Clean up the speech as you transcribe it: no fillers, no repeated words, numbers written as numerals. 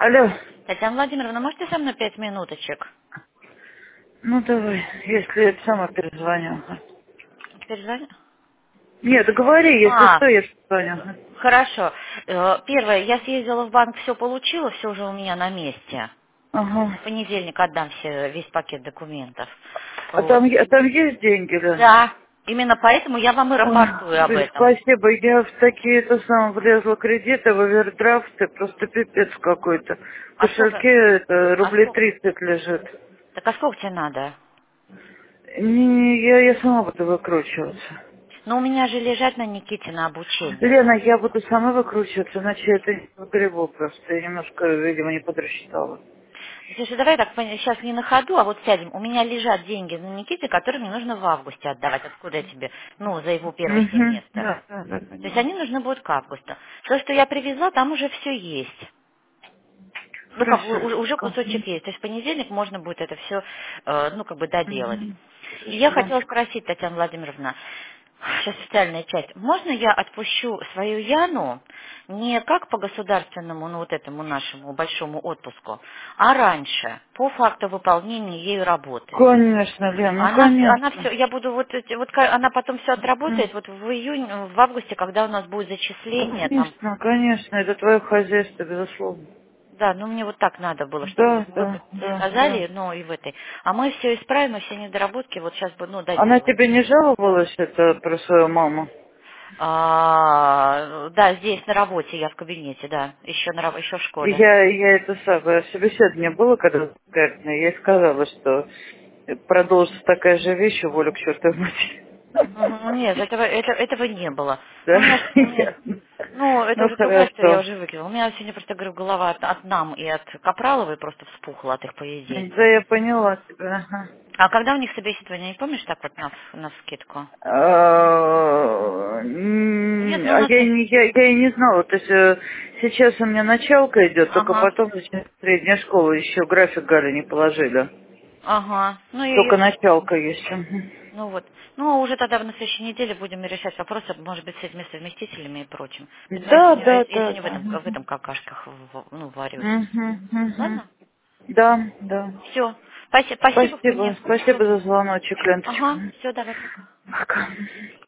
Алло. Татьяна Владимировна, можете со мной 5 минуточек? Ну давай, если я сама перезвоню. Перезвоню? Нет, говори, если А, что, я позвоню. хорошо. Первое, я съездила в банк, все получила, все уже у меня на месте. Ага. В понедельник отдам весь пакет документов. Вот. А там есть деньги, да? Да, именно поэтому я вам и Ой, рапортую об блин, этом. спасибо. Я в такие влезла кредиты, в овердрафты, просто пипец какой-то. В А сколько? кошельке это А рублей сколько? 30 лежит. Так а сколько тебе надо? Я сама буду выкручиваться. Ну, у меня же лежат на Никите на обучение. Лена, я буду сама выкручиваться, иначе я это не погребу просто. Я немножко, видимо, не подрасчитала. Слушай, давай так, сейчас не на ходу, а вот сядем. У меня лежат деньги на Никите, которые мне нужно в августе отдавать. Откуда я тебе? Ну, за его первый Угу. семестр. Да, да, да, То есть поняла. они нужны будут к августу. То, что я привезла, там уже все есть. Ну, как бы Хорошо. уже Мгм. кусочек есть. То есть в понедельник можно будет это все, ну, как бы доделать. Мгм. И я Хорошо. хотела спросить, Татьяна Владимировна, сейчас специальная часть. Можно я отпущу свою Яну не как по государственному, ну, вот этому нашему большому отпуску, а раньше, по факту выполнения ею работы? Конечно, Лен, ну Она конечно. все, я буду она потом все отработает вот в июне, в августе, когда у нас будет зачисление там. Конечно, конечно, это твое хозяйство, безусловно. Да, ну мне вот так надо было, чтобы Да, вы да, да, да. сказали, ну и в этой. А мы все исправим, и все недоработки вот сейчас бы, ну, Она доделаем. тебе не жаловалась это про свою маму? Да, здесь на работе, я в кабинете, да, еще в школе. Я это самое, собеседование было, когда Гарна, я ей сказала, что продолжится такая же вещь, уволю к чертовой матери. Мгм, нет, этого не было. Да, Ну, ясно. ну, это Ну уже другая история, я хорошо. уже выкинула. У меня сегодня просто, говорю, голова от нам и от Капраловой просто вспухла от их поведения. Да, я поняла тебя. Ага. А когда у них собеседование, не помнишь, так вот на вскидку? Нет, ну у А нас нет. я и не знала. То есть сейчас у меня началка идет, только Ага, потом начнется средняя школа. Еще график Галя не положили. ага. Ну и Только началка есть. Мгм. ну вот. Ну, а уже тогда на следующей неделе будем решать вопросы, может быть, с этими совместителями и прочим. Ну, Да, да, да, если не в да. этом какашках, ну, варюсь. Мгм, мгм. Ладно? Да, да. Все. Спасибо, Спасибо. мне. Всё. Спасибо за звоночек, Ага, Ленточка. все, давай пока. Пока.